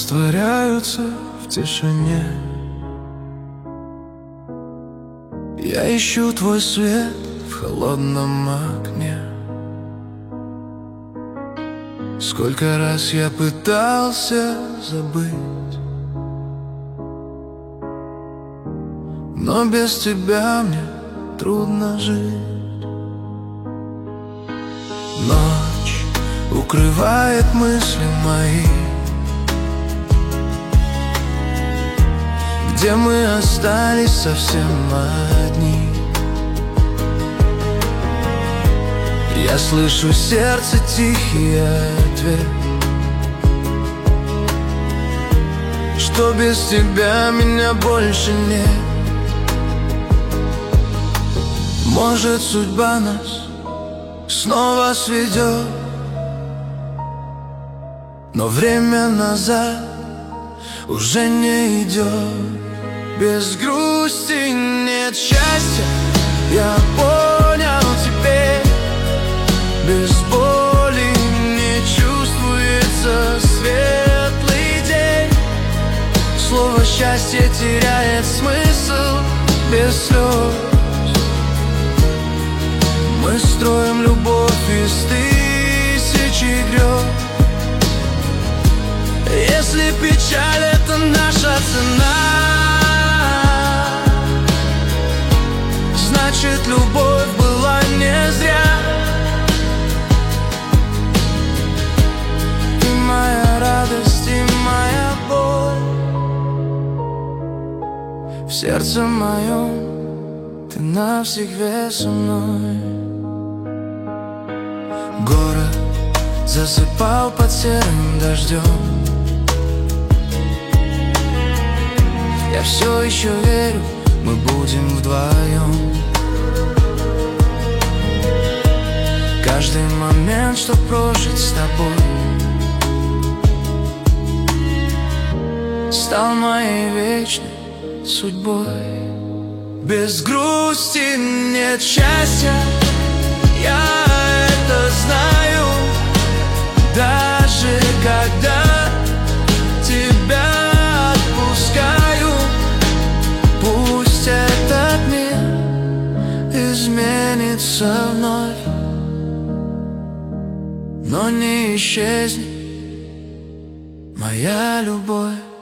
растворяются в тишине. Я ищу твой свет в холодном окне. Сколько раз я пытался забыть, но без тебя мне трудно жить. Ночь укрывает мысли мои, где мы остались совсем одни. Я слышу сердце тихий ответ, что без тебя меня больше нет. Может, судьба нас снова сведет, но время назад уже не идет. Без грусти нет счастья, я понял теперь. Без боли не чувствуется светлый день. Слово счастье теряет смысл без слез. Мы строим любовь из тысячи грез. Если печаль — это наша цена, значит, любовь была не зря. Ты моя радость и моя боль. В сердце моем ты навсегда со мной. Город засыпал под серым дождем. Я все еще верю, мы будем вдвоем. Каждый момент, что прожить с тобой, стал моей вечной судьбой. Без грусти нет счастья, я это знаю. Даже когда тебя отпускаю, пусть этот мир изменится вновь, но не исчезнет моя любовь.